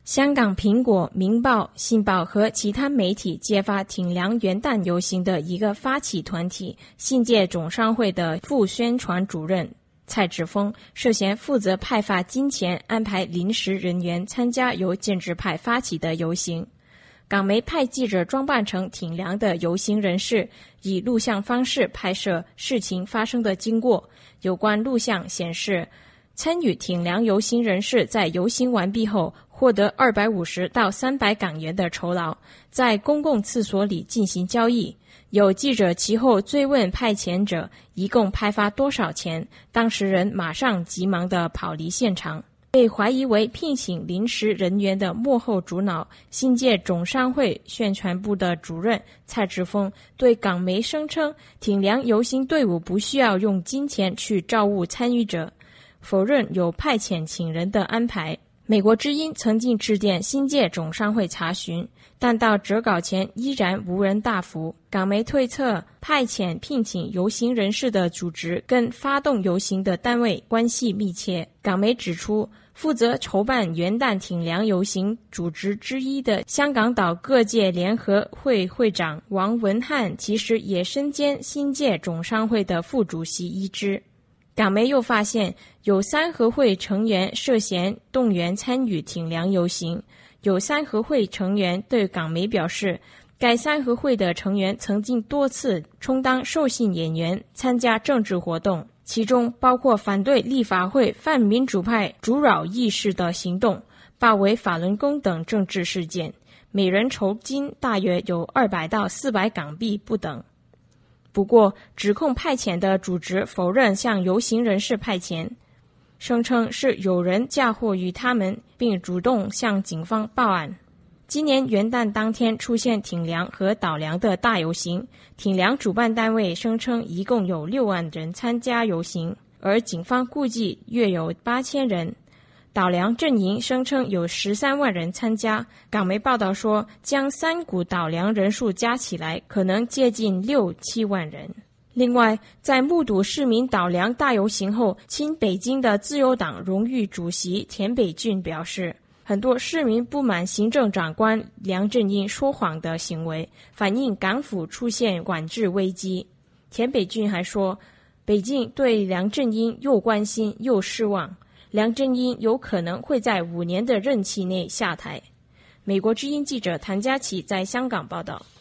香港苹果、明报、信报和其他媒体揭发挺梁元旦游行的一个发起团体信界总商会的副宣传主任蔡志峰涉嫌负责派发金钱安排临时人员参加由建制派发起的游行。港媒派记者装扮成挺梁的游行人士，以录像方式拍摄事情发生的经过。有关录像显示，参与挺梁游行人士在游行完毕后获得250到300港元的酬劳，在公共厕所里进行交易。有记者其后追问派遣者一共派发多少钱，当事人马上急忙地跑离现场。被怀疑为聘请临时人员的幕后主脑信界总商会宣传部的主任蔡志峰对港媒声称，挺梁游行队伍不需要用金钱去照顾参与者，否认有派遣请人的安排。美国之音曾经致电信界总商会查询，但到折稿前依然无人答复。港媒推测，派遣聘请游行人士的组织跟发动游行的单位关系密切。港媒指出，负责筹办元旦挺梁游行组织之一的香港岛各界联合会会长王文翰，其实也身兼信界总商会的副主席一职。港媒又发现，有三合会成员涉嫌动员参与挺梁游行。有三合会成员对港媒表示，该三合会的成员曾经多次充当受信演员参加政治活动，其中包括反对立法会泛民主派阻扰议事的行动、包围法轮功等政治事件，每人酬金大约有200到400港币不等。不过，指控派遣的组织否认向游行人士派遣，声称是有人嫁祸于他们，并主动向警方报案。今年元旦当天出现挺梁和倒梁的大游行，挺梁主办单位声称一共有6万人参加游行，而警方估计约有8000人。倒梁阵营声称有13万人参加，港媒报道说，将3股倒梁人数加起来可能接近6-7万人。另外，在目睹市民倒梁大游行后，亲北京的自由党荣誉主席田北俊表示，很多市民不满行政长官梁振英说谎的行为，反映港府出现管制危机。田北俊还说，北京对梁振英又关心又失望，梁振英有可能会在5年的任期内下台。美国之音记者谭佳琪在香港报道。